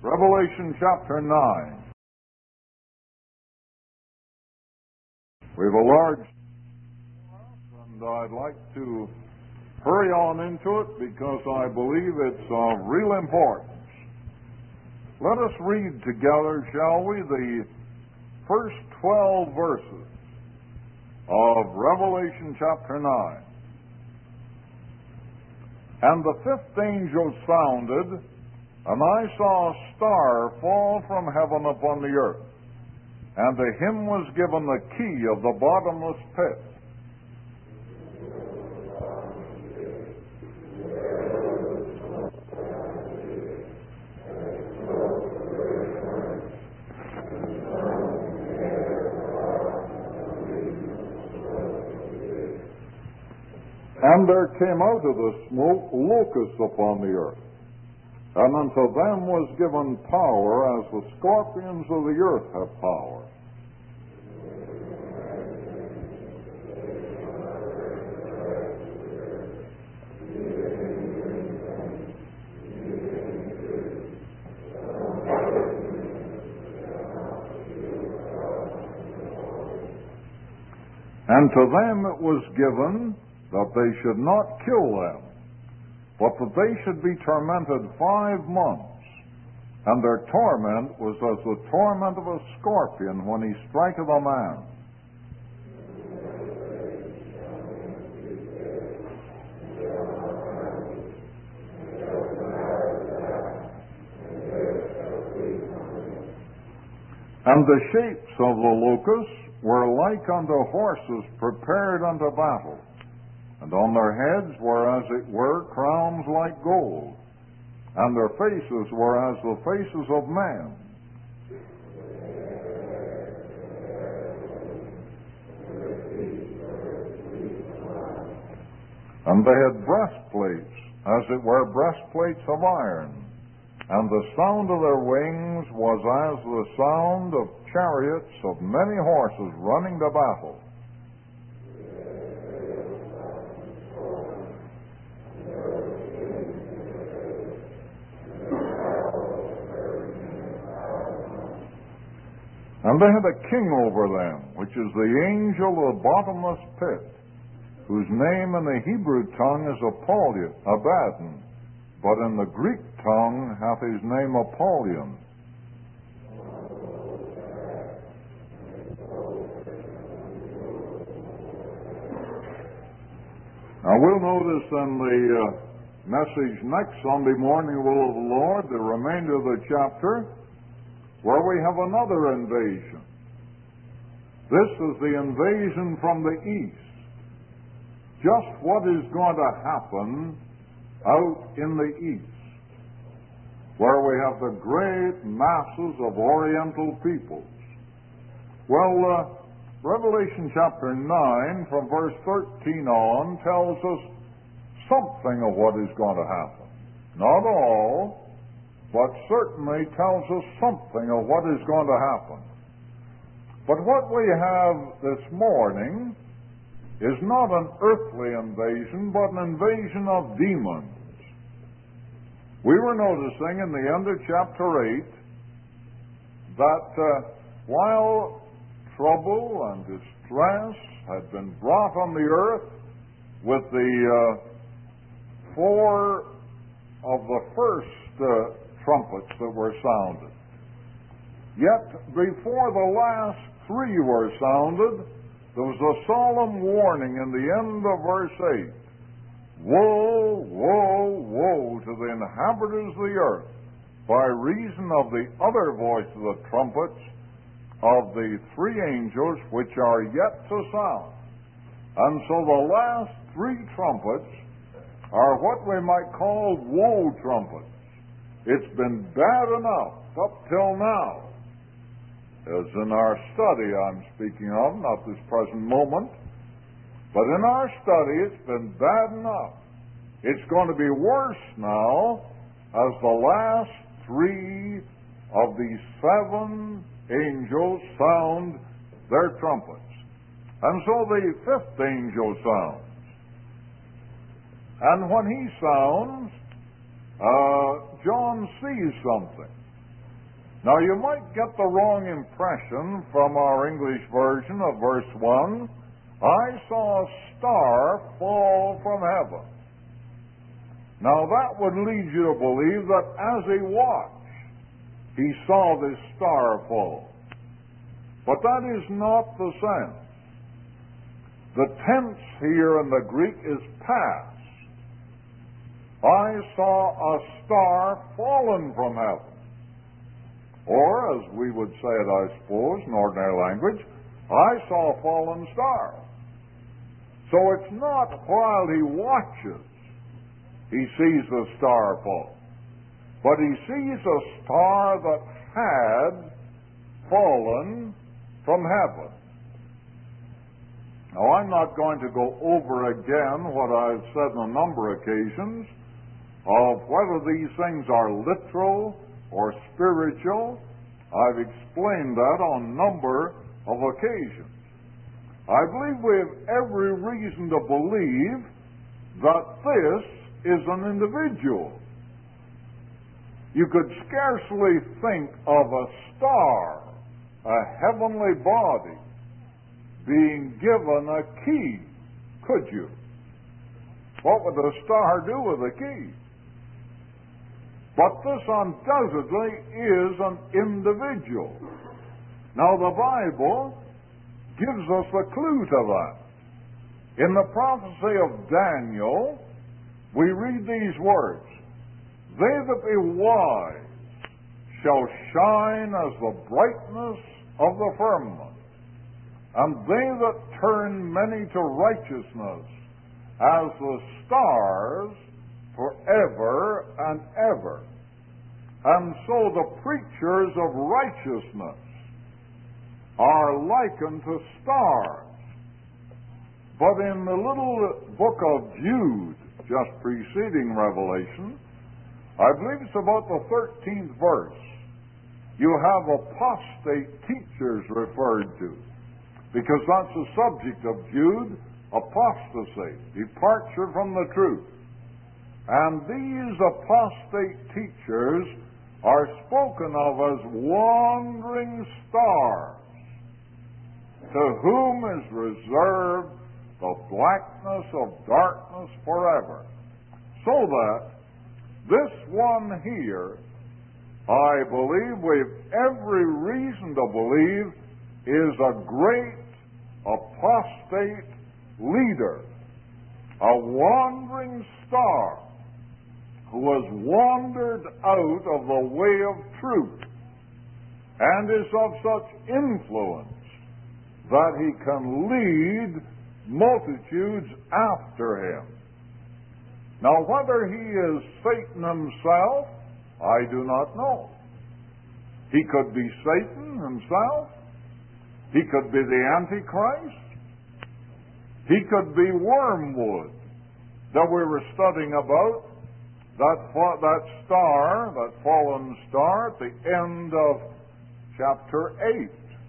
Revelation chapter 9. We have a large, and I'd like to hurry on into it because I believe it's of real importance. Let us read together, shall we, the first 12 verses of Revelation chapter 9. And the fifth angel sounded, and I saw a star fall from heaven upon the earth, and to him was given the key of the bottomless pit. And there came out of the smoke locusts upon the earth, and unto them was given power as the scorpions of the earth have power. And to them it was given that they should not kill them, but that they should be tormented 5 months. And their torment was as the torment of a scorpion when he striketh a man. And the shapes of the locusts were like unto horses prepared unto battle. And on their heads were, as it were, crowns like gold, and their faces were as the faces of men. And they had breastplates, as it were, breastplates of iron, and the sound of their wings was as the sound of chariots of many horses running to battle. And they had a king over them, which is the angel of the bottomless pit, whose name in the Hebrew tongue is Abaddon, but in the Greek tongue hath his name Apollyon. Now we'll notice in the message next Sunday morning, will of the Lord, the remainder of the chapter, where we have another invasion. This is the invasion from the east. Just what is going to happen out in the east, where we have the great masses of Oriental peoples. Well, Revelation chapter 9 from verse 13 on tells us something of what is going to happen. Not all, but certainly tells us something of what is going to happen. But what we have this morning is not an earthly invasion, but an invasion of demons. We were noticing in the end of chapter 8 that while trouble and distress had been brought on the earth with the 4 of the first trumpets that were sounded, yet before the last 3 were sounded, there was a solemn warning in the end of verse 8. Woe, woe, woe to the inhabitants of the earth by reason of the other voice of the trumpets of the 3 angels which are yet to sound. And so the last 3 trumpets are what we might call woe trumpets. It's been bad enough up till now, as in our study I'm speaking of, not this present moment, but in our study it's been bad enough. It's going to be worse now as the last 3 of these 7 angels sound their trumpets. And so the 5th angel sounds. And when he sounds, John sees something. Now, you might get the wrong impression from our English version of verse 1. I saw a star fall from heaven. Now, that would lead you to believe that as he watched, he saw this star fall. But that is not the sense. The tense here in the Greek is past. I saw a star fallen from heaven. Or, as we would say it, I suppose, in ordinary language, I saw a fallen star. So it's not while he watches he sees the star fall, but he sees a star that had fallen from heaven. Now, I'm not going to go over again what I've said on a number of occasions of whether these things are literal or spiritual. I've explained that on a number of occasions. I believe we have every reason to believe that this is an individual. You could scarcely think of a star, a heavenly body, being given a key, could you? What would the star do with a key? But this undoubtedly is an individual. Now, the Bible gives us a clue to that. In the prophecy of Daniel, we read these words, "They that be wise shall shine as the brightness of the firmament, and they that turn many to righteousness as the stars forever and ever." And so the preachers of righteousness are likened to stars. But in the little book of Jude, just preceding Revelation, I believe it's about the 13th verse, you have apostate teachers referred to, because that's the subject of Jude, apostasy, departure from the truth. And these apostate teachers are spoken of as wandering stars, to whom is reserved the blackness of darkness forever. So that this one here, I believe, we've every reason to believe, is a great apostate leader, a wandering star who has wandered out of the way of truth and is of such influence that he can lead multitudes after him. Now, whether he is Satan himself, I do not know. He could be Satan himself. He could be the Antichrist. He could be Wormwood that we were studying about, that star, that fallen star at the end of chapter 8.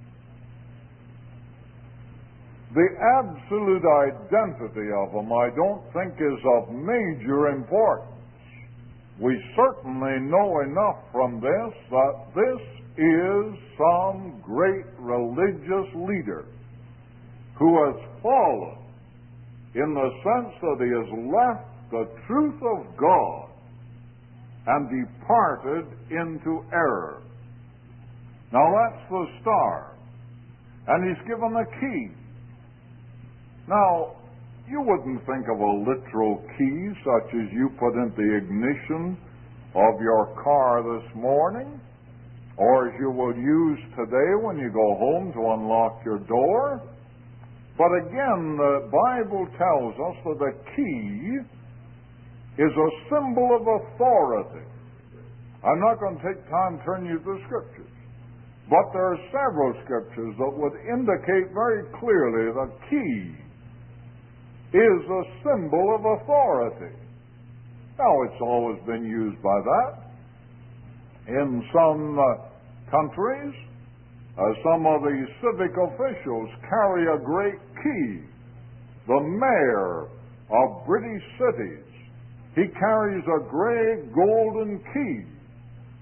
The absolute identity of them, I don't think, is of major importance. We certainly know enough from this that this is some great religious leader who has fallen in the sense that he has left the truth of God and departed into error. Now, that's the star. And he's given a key. Now, you wouldn't think of a literal key such as you put into the ignition of your car this morning, or as you will use today when you go home to unlock your door. But again, the Bible tells us that a key is a symbol of authority. I'm not going to take time to turn you to the Scriptures, but there are several Scriptures that would indicate very clearly that key is a symbol of authority. Now, it's always been used by that. In some countries, some of the civic officials carry a great key. The mayor of British cities, he carries a great golden key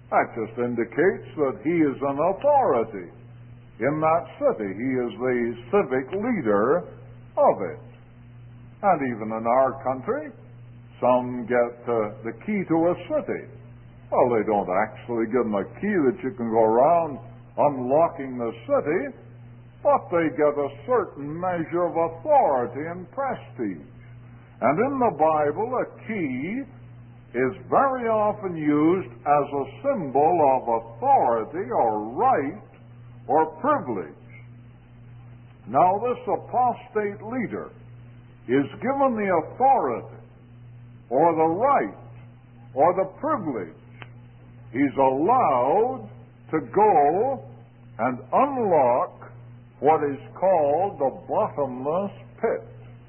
That just indicates that he is an authority in that city. He is the civic leader of it. And even in our country, some get the key to a city. Well, they don't actually give them a key that you can go around unlocking the city, but they get a certain measure of authority and prestige. And in the Bible, a key is very often used as a symbol of authority or right or privilege. Now, this apostate leader is given the authority or the right or the privilege. He's allowed to go and unlock what is called the bottomless pit.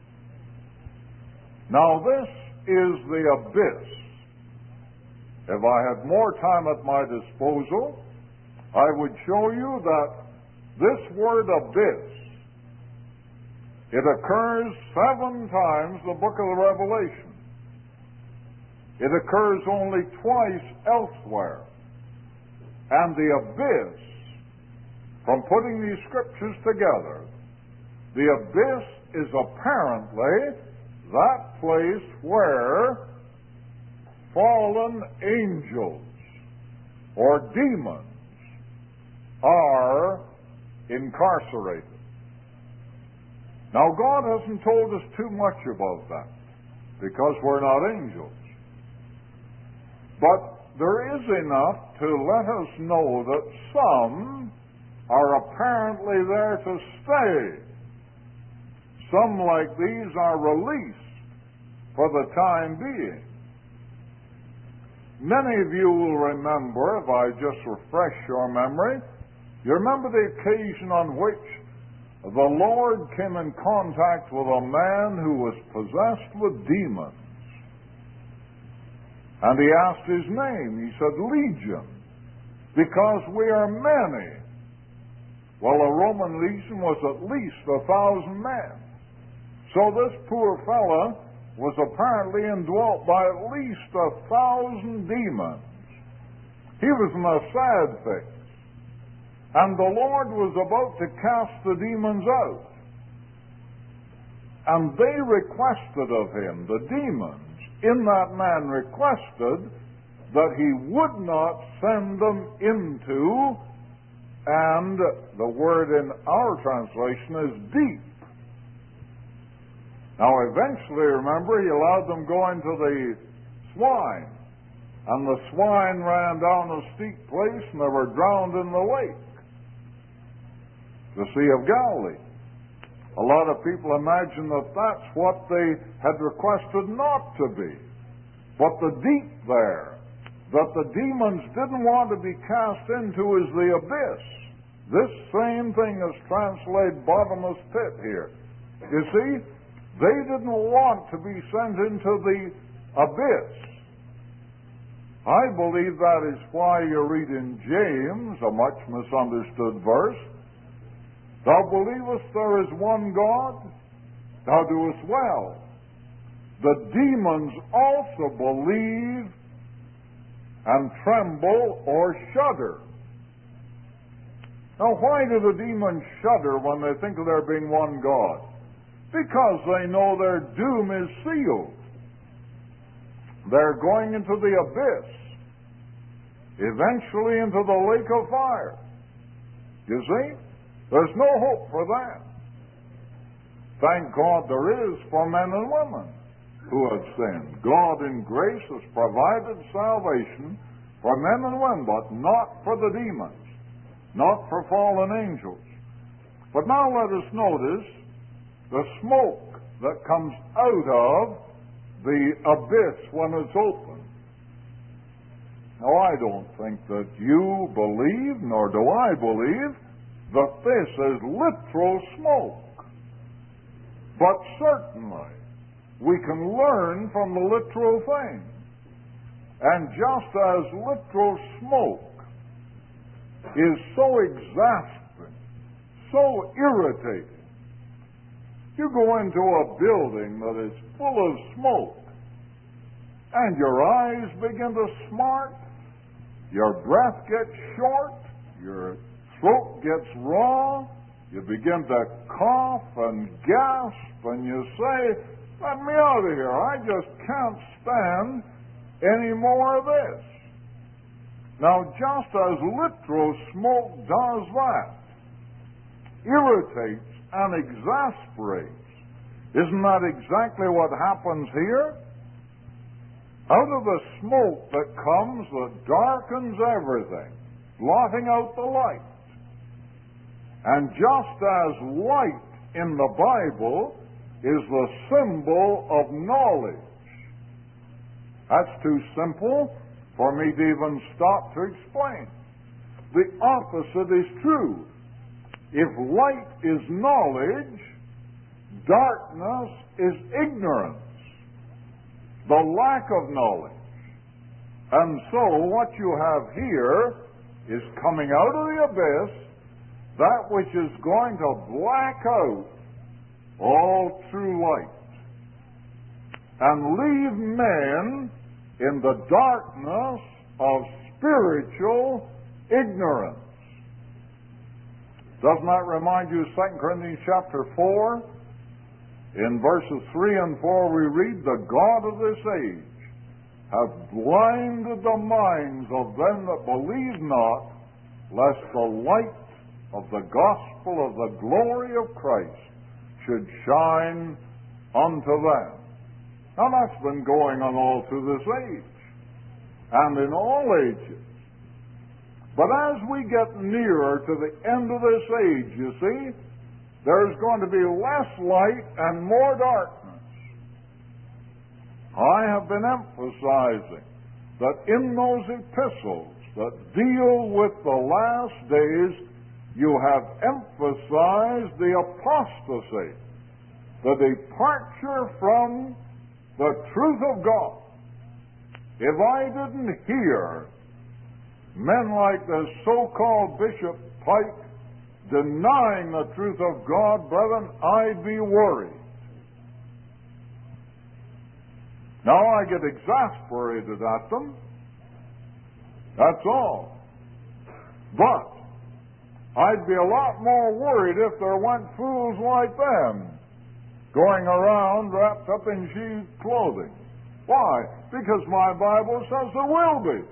Now, this is the abyss. If I had more time at my disposal, I would show you that this word abyss, it occurs 7 times in the book of the Revelation. It occurs only twice elsewhere. And the abyss, from putting these scriptures together, the abyss is apparently that place where fallen angels or demons are incarcerated. Now, God hasn't told us too much about that because we're not angels. But there is enough to let us know that some are apparently there to stay. Some like these are released for the time being. Many of you will remember, if I just refresh your memory, you remember the occasion on which the Lord came in contact with a man who was possessed with demons. And he asked his name. He said, Legion, because we are many. Well, a Roman legion was at least 1,000 men. So this poor fellow was apparently indwelt by at least 1,000 demons. He was in a sad fix. And the Lord was about to cast the demons out. And they requested of him, the demons, in that man requested that he would not send them into, and the word in our translation is deep. Now eventually, remember, he allowed them go into the swine, and the swine ran down a steep place and they were drowned in the lake, the Sea of Galilee. A lot of people imagine that that's what they had requested not to be. But the deep there, that the demons didn't want to be cast into, is the abyss. This same thing is translated bottomless pit here. You see, they didn't want to be sent into the abyss. I believe that is why you read in James, a much misunderstood verse, Thou believest there is one God? Thou doest well. The demons also believe and tremble or shudder. Now, why do the demons shudder when they think of there being one God? Because they know their doom is sealed. They're going into the abyss, eventually into the lake of fire. You see? There's no hope for that. Thank God there is for men and women who have sinned. God in grace has provided salvation for men and women, but not for the demons, not for fallen angels. But now let us notice the smoke that comes out of the abyss when it's open. Now, I don't think that you believe, nor do I believe, that this is literal smoke. But certainly, we can learn from the literal thing. And just as literal smoke is so exasperating, so irritating, you go into a building that is full of smoke, and your eyes begin to smart, your breath gets short, your throat gets raw, you begin to cough and gasp, and you say, let me out of here. I just can't stand any more of this. Now, just as literal smoke does that, irritates and exasperates, isn't that exactly what happens here? Out of the smoke that comes that darkens everything, blotting out the light. And just as light in the Bible is the symbol of knowledge. That's too simple for me to even stop to explain. The opposite is true. If light is knowledge, darkness is ignorance, the lack of knowledge. And so what you have here is coming out of the abyss that which is going to black out all true light and leave men in the darkness of spiritual ignorance. Doesn't that remind you of 2 Corinthians chapter 4? In verses 3 and 4 we read, the God of this age hath blinded the minds of them that believe not, lest the light of the gospel of the glory of Christ should shine unto them. Now that's been going on all through this age, and in all ages. But as we get nearer to the end of this age, you see, there's going to be less light and more darkness. I have been emphasizing that in those epistles that deal with the last days, you have emphasized the apostasy, the departure from the truth of God. If I didn't hear men like the so-called Bishop Pike denying the truth of God, brethren, I'd be worried. Now I get exasperated at them. That's all. But I'd be a lot more worried if there weren't fools like them going around wrapped up in sheep's clothing. Why? Because my Bible says there will be.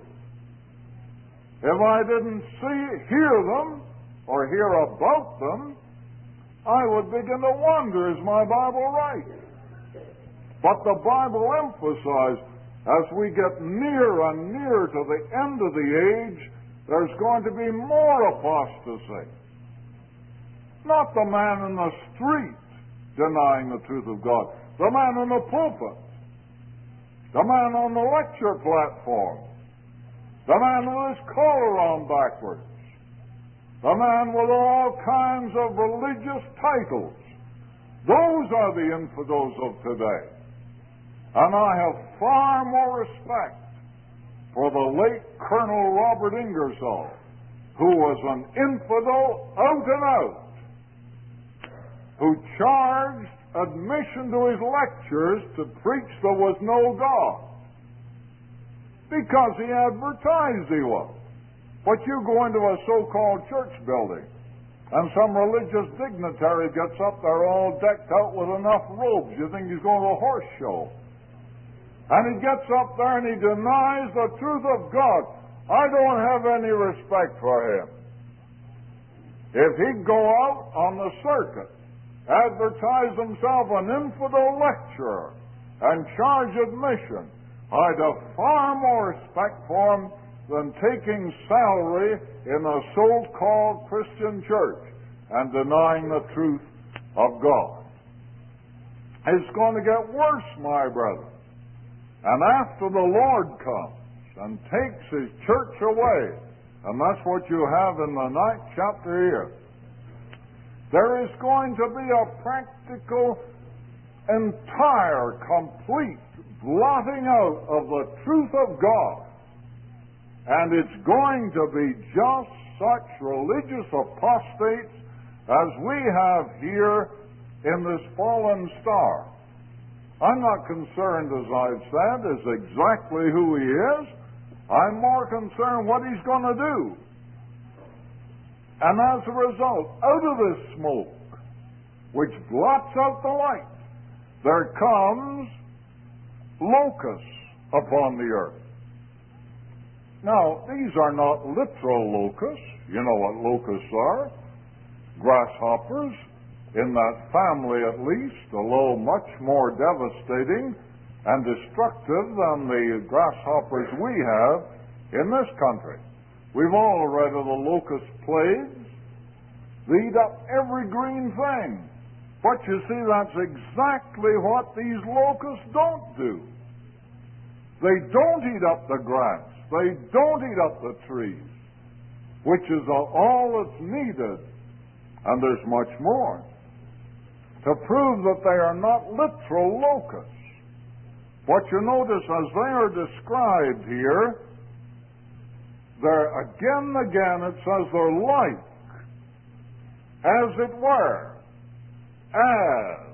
If I didn't hear them, or hear about them, I would begin to wonder, is my Bible right? But the Bible emphasizes, as we get near and near to the end of the age, there's going to be more apostasy. Not the man in the street denying the truth of God, the man in the pulpit, the man on the lecture platform, the man with his collar on backwards, the man with all kinds of religious titles. Those are the infidels of today. And I have far more respect for the late Colonel Robert Ingersoll, who was an infidel out and out, who charged admission to his lectures to preach there was no God, because he advertised he was. But you go into a so-called church building, and some religious dignitary gets up there all decked out with enough robes, you think he's going to a horse show. And he gets up there and he denies the truth of God. I don't have any respect for him. If he'd go out on the circuit, advertise himself an infidel lecturer, and charge admission, I'd have far more respect for him than taking salary in a so-called Christian church and denying the truth of God. It's going to get worse, my brother. And after the Lord comes and takes his church away, and that's what you have in the 9th chapter here, there is going to be a practical, entire, complete blotting out of the truth of God. And it's going to be just such religious apostates as we have here in this fallen star. I'm not concerned, as I've said, as exactly who he is. I'm more concerned what he's going to do. And as a result, out of this smoke, which blots out the light, there comes locusts upon the earth. Now, these are not literal locusts. You know what locusts are. Grasshoppers, in that family at least, although much more devastating and destructive than the grasshoppers we have in this country. We've all read of the locust plagues. They eat up every green thing. But you see, that's exactly what these locusts don't do. They don't eat up the grass. They don't eat up the trees, which is all that's needed. And there's much more to prove that they are not literal locusts. What you notice as they are described here, they're again and again it says they're like, as it were, as,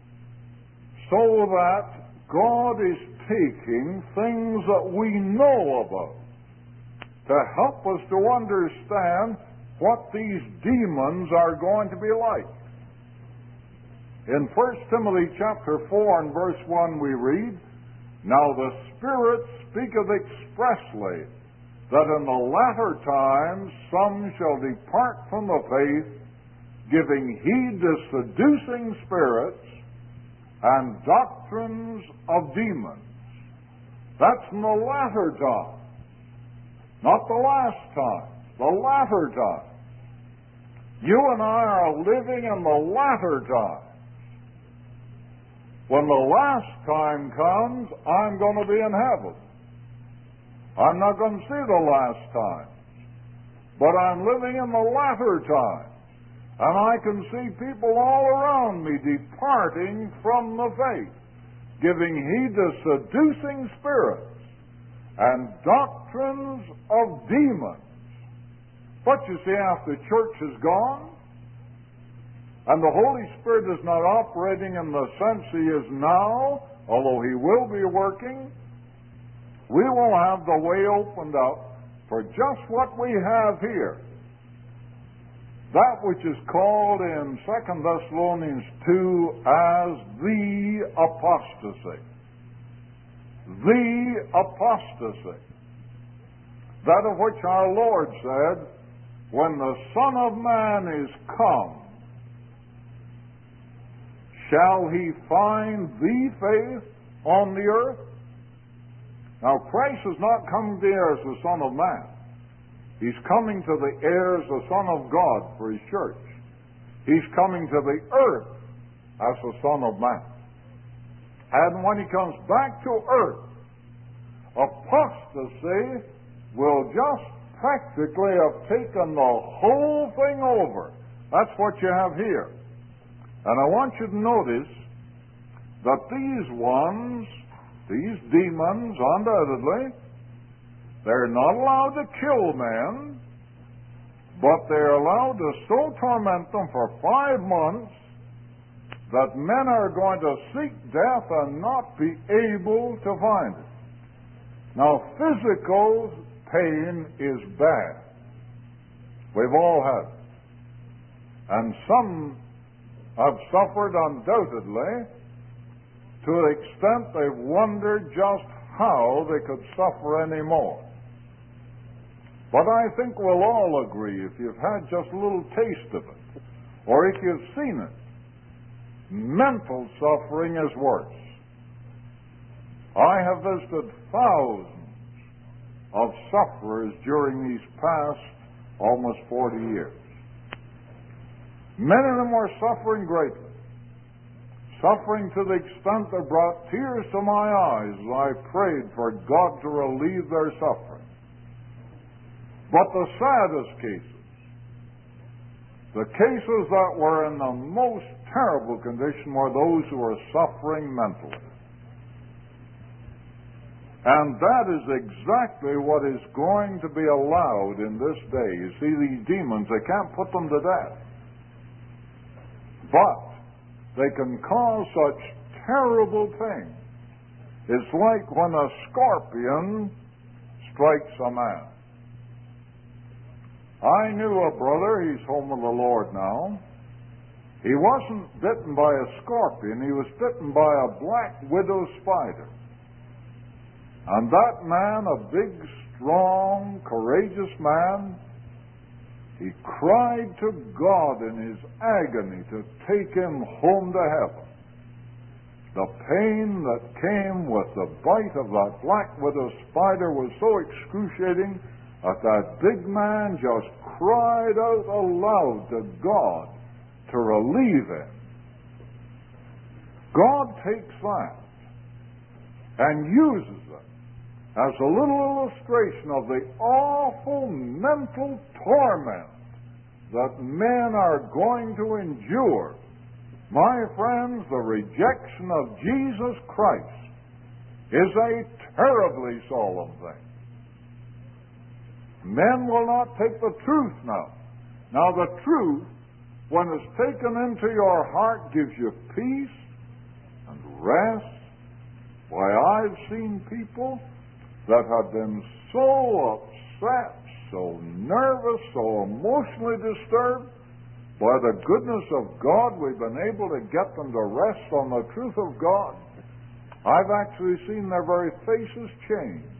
so that God is taking things that we know about to help us to understand what these demons are going to be like. In 1 Timothy chapter 4 and verse 1 we read, "Now the Spirit speaketh expressly that in the latter times some shall depart from the faith, giving heed to seducing spirits and doctrines of demons." That's in the latter time. Not the last time. The latter time. You and I are living in the latter time. When the last time comes, I'm going to be in heaven. I'm not going to see the last time. But I'm living in the latter time. And I can see people all around me departing from the faith, giving heed to seducing spirits and doctrines of demons. But you see, after the church is gone, and the Holy Spirit is not operating in the sense He is now, although He will be working, we will have the way opened up for just what we have here. That which is called in 2 Thessalonians 2 as the apostasy. The apostasy. That of which our Lord said, "When the Son of Man is come, shall He find the faith on the earth?" Now, Christ is not coming to the earth as the Son of Man. He's coming to the heirs, the Son of God, for His church. He's coming to the earth as the Son of Man. And when He comes back to earth, apostasy will just practically have taken the whole thing over. That's what you have here. And I want you to notice that these ones, these demons, undoubtedly, they're not allowed to kill men, but they're allowed to so torment them for 5 months that men are going to seek death and not be able to find it. Now, physical pain is bad. We've all had it. And some have suffered undoubtedly to the extent they've wondered just how they could suffer anymore. But I think we'll all agree, if you've had just a little taste of it, or if you've seen it, mental suffering is worse. I have visited thousands of sufferers during these past almost 40 years. Many of them were suffering greatly. Suffering to the extent that brought tears to my eyes as I prayed for God to relieve their suffering. But the saddest cases, the cases that were in the most terrible condition, were those who were suffering mentally. And that is exactly what is going to be allowed in this day. You see, these demons, they can't put them to death. But they can cause such terrible things. It's like when a scorpion strikes a man. I knew a brother, he's home with the Lord now. He wasn't bitten by a scorpion, he was bitten by a black widow spider. And that man, a big, strong, courageous man, he cried to God in his agony to take him home to heaven. The pain that came with the bite of that black widow spider was so excruciating that that big man just cried out aloud to God to relieve him. God takes that and uses it as a little illustration of the awful mental torment that men are going to endure. My friends, the rejection of Jesus Christ is a terribly solemn thing. Men will not take the truth now. Now the truth, when it's taken into your heart, gives you peace and rest. Why, I've seen people that have been so upset, so nervous, so emotionally disturbed. By the goodness of God, we've been able to get them to rest on the truth of God. I've actually seen their very faces change.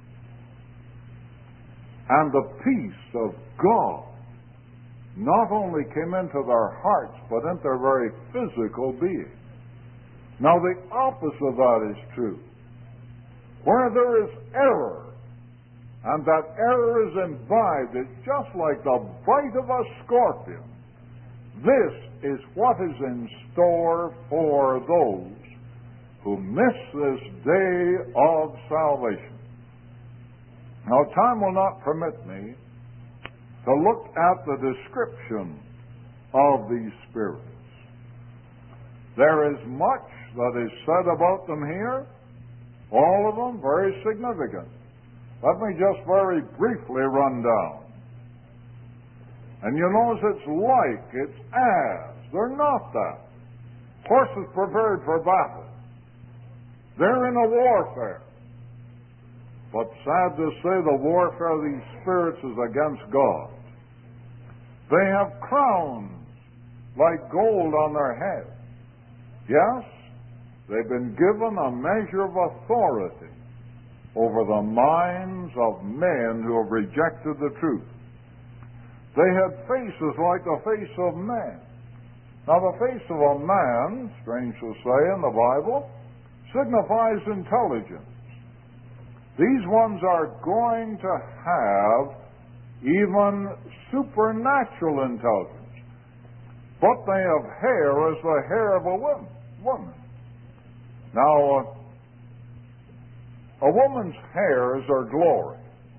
And the peace of God not only came into their hearts, but into their very physical being. Now, the opposite of that is true. Where there is error, and that error is imbibed, it's just like the bite of a scorpion. This is what is in store for those who miss this day of salvation. Now, time will not permit me to look at the description of these spirits. There is much that is said about them here, all of them very significant. Let me just very briefly run down. And you notice it's like, it's as. They're not that. Horses prepared for battle. They're in a warfare. But sad to say, the warfare of these spirits is against God. They have crowns like gold on their heads. Yes, they've been given a measure of authority over the minds of men who have rejected the truth. They had faces like the face of man. Now, the face of a man, strange to say in the Bible, signifies intelligence. These ones are going to have even supernatural intelligence. But they have hair as the hair of a woman. Now, a woman's hair is her glory.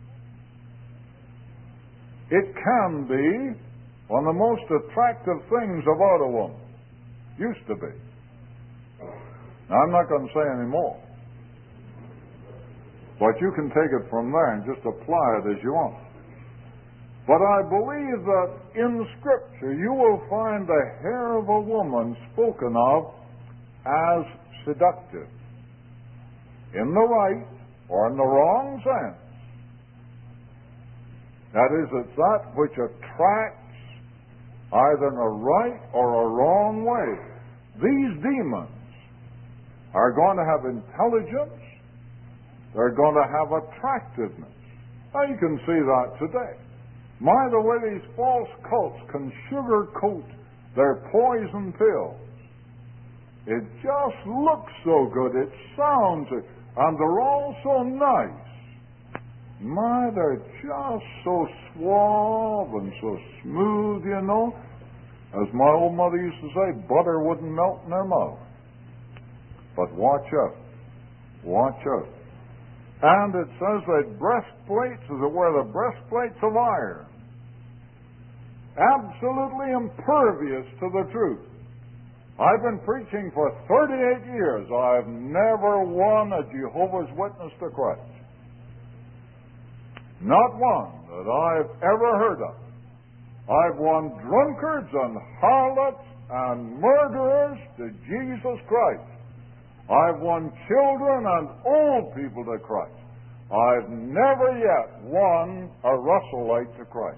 It can be one of the most attractive things about a woman. Used to be. Now, I'm not going to say any more. But you can take it from there and just apply it as you want. But I believe that in Scripture you will find the hair of a woman spoken of as seductive. In the right or in the wrong sense. That is, it's that which attracts either in a right or a wrong way. These demons are going to have intelligence. They're going to have attractiveness. Now, you can see that today. My, the way these false cults can sugarcoat their poison pills. It just looks so good. It sounds, and they're all so nice. My, they're just so suave and so smooth, you know. As my old mother used to say, butter wouldn't melt in their mouth. But watch out. Watch out. And it says that breastplates, as it were, the breastplates of iron. Absolutely impervious to the truth. I've been preaching for 38 years. I've never won a Jehovah's Witness to Christ. Not one that I've ever heard of. I've won drunkards and harlots and murderers to Jesus Christ. I've won children and old people to Christ. I've never yet won a Russellite to Christ.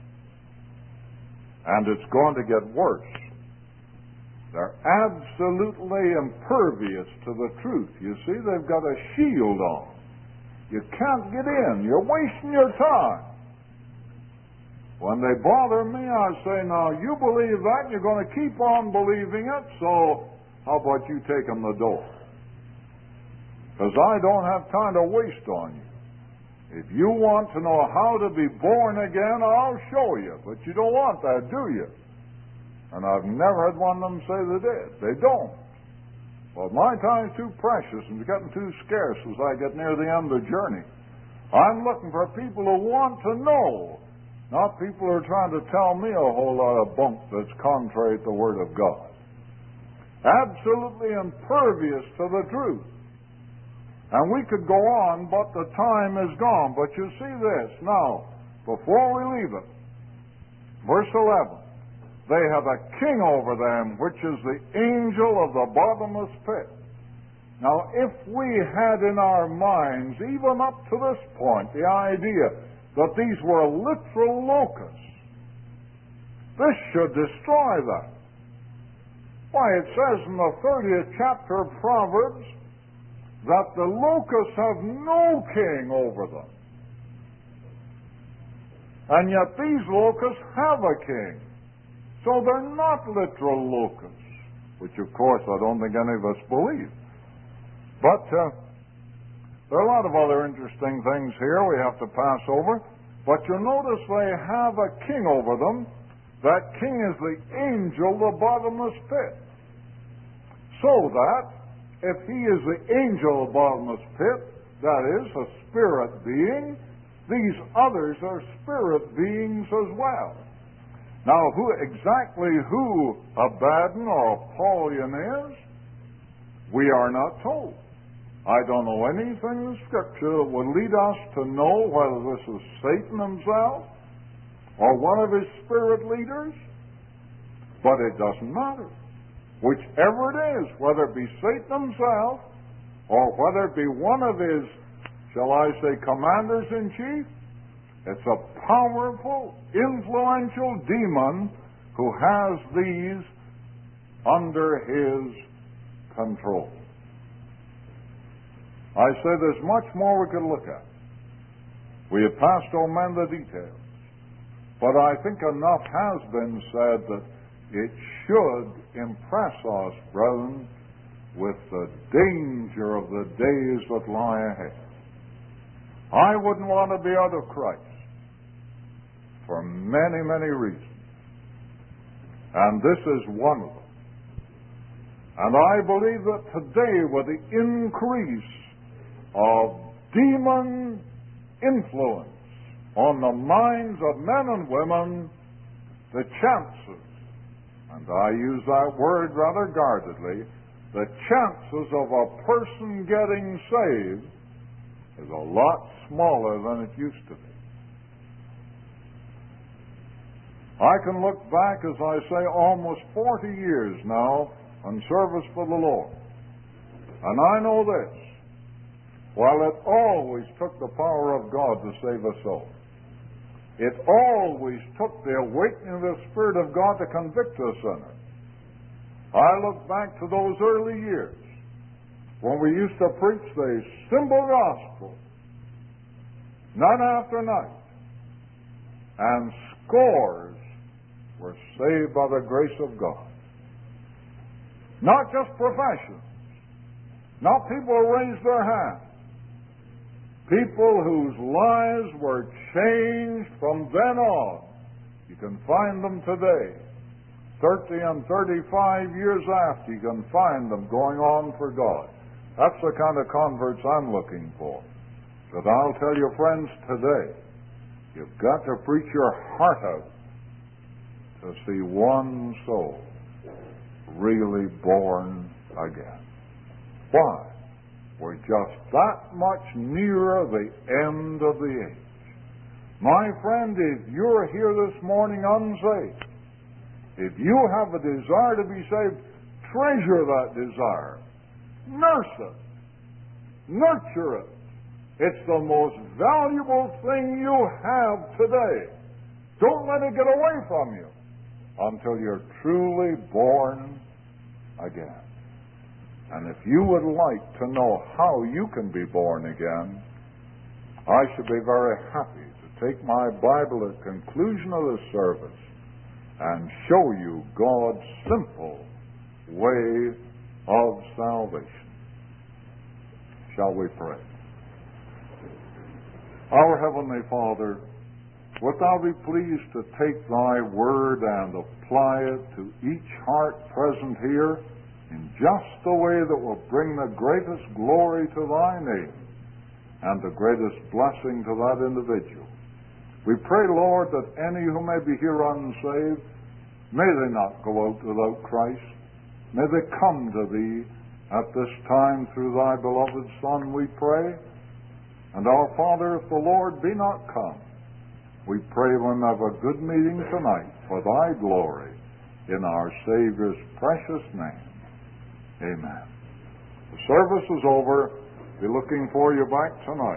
And it's going to get worse. They're absolutely impervious to the truth. You see, they've got a shield on. You can't get in. You're wasting your time. When they bother me, I say, now, you believe that, and you're going to keep on believing it, so how about you take them the door? Because I don't have time to waste on you. If you want to know how to be born again, I'll show you. But you don't want that, do you? And I've never had one of them say they did. They don't. Well, my time's too precious and it's getting too scarce as I get near the end of the journey. I'm looking for people who want to know, not people who are trying to tell me a whole lot of bunk that's contrary to the Word of God. Absolutely impervious to the truth. And we could go on, but the time is gone. But you see this. Now, before we leave it, verse 11, they have a king over them, which is the angel of the bottomless pit. Now, if we had in our minds, even up to this point, the idea that these were literal locusts, this should destroy that. Why, it says in the 30th chapter of Proverbs that the locusts have no king over them. And yet these locusts have a king. So they're not literal locusts, which of course I don't think any of us believe. But there are a lot of other interesting things here we have to pass over. But you'll notice they have a king over them. That king is the angel of the bottomless pit. So that if he is the angel of the bottomless pit, that is, a spirit being, these others are spirit beings as well. Now, exactly who Abaddon or Apollyon is, we are not told. I don't know anything in Scripture that would lead us to know whether this is Satan himself or one of his spirit leaders, but it doesn't matter. Whichever it is, whether it be Satan himself or whether it be one of his, shall I say, commanders-in-chief, it's a powerful, influential demon who has these under his control. I say there's much more we could look at. We have passed over many of the details. But I think enough has been said that it should impress us, brethren, with the danger of the days that lie ahead. I wouldn't want to be out of Christ for many, many reasons. And this is one of them. And I believe that today, with the increase of demon influence on the minds of men and women, the chances, and I use that word rather guardedly, the chances of a person getting saved is a lot smaller than it used to be. I can look back, as I say, almost 40 years now on service for the Lord. And I know this. While it always took the power of God to save a soul, it always took the awakening of the Spirit of God to convict a sinner. I look back to those early years when we used to preach the simple gospel night after night, and scores were saved by the grace of God. Not just professions, not people who raised their hands, people whose lives were changed from then on. You can find them today. 30 and 35 years after, you can find them going on for God. That's the kind of converts I'm looking for. But I'll tell you, friends, today, you've got to preach your heart out to see one soul really born again. Why? We're just that much nearer the end of the age. My friend, if you're here this morning unsaved, if you have a desire to be saved, treasure that desire. Nurse it. Nurture it. It's the most valuable thing you have today. Don't let it get away from you until you're truly born again. And if you would like to know how you can be born again, I should be very happy to take my Bible at the conclusion of the service and show you God's simple way of salvation. Shall we pray? Our Heavenly Father, wilt Thou be pleased to take Thy Word and apply it to each heart present here in just the way that will bring the greatest glory to Thy name and the greatest blessing to that individual. We pray, Lord, that any who may be here unsaved, may they not go out without Christ. May they come to Thee at this time through Thy beloved Son, we pray. And our Father, if the Lord be not come, we pray we'll have a good meeting tonight for Thy glory in our Savior's precious name. Amen. The service is over. Be looking for you back tonight.